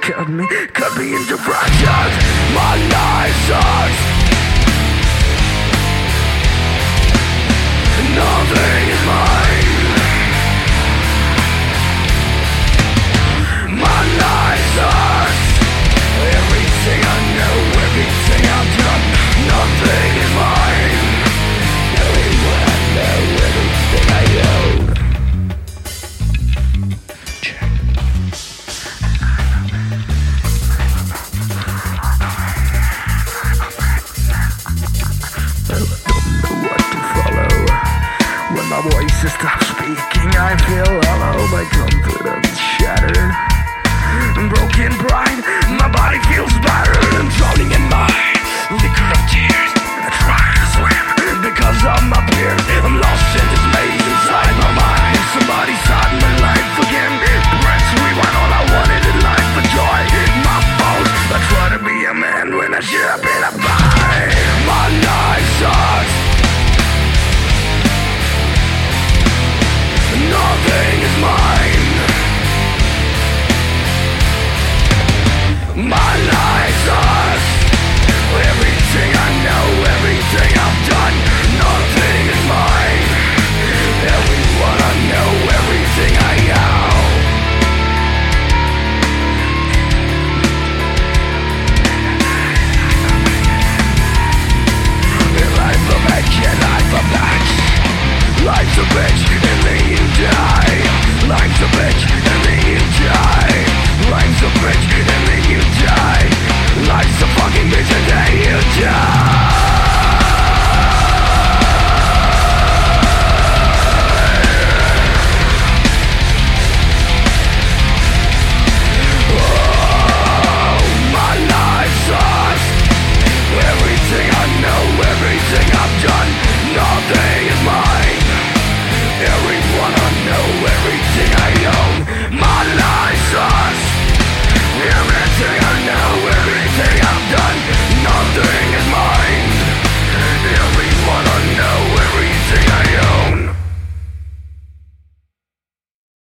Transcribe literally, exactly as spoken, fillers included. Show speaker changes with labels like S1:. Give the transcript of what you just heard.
S1: cut me, cut me into fractions. My life sucks. Nothing is mine. My life sucks. Everything I know, everything I've done, nothing is mine. Everyone I know, everything I own. Check. I don't know what to follow. When my voices stop speaking, I feel hollow. My confidence shattered. Broken pride.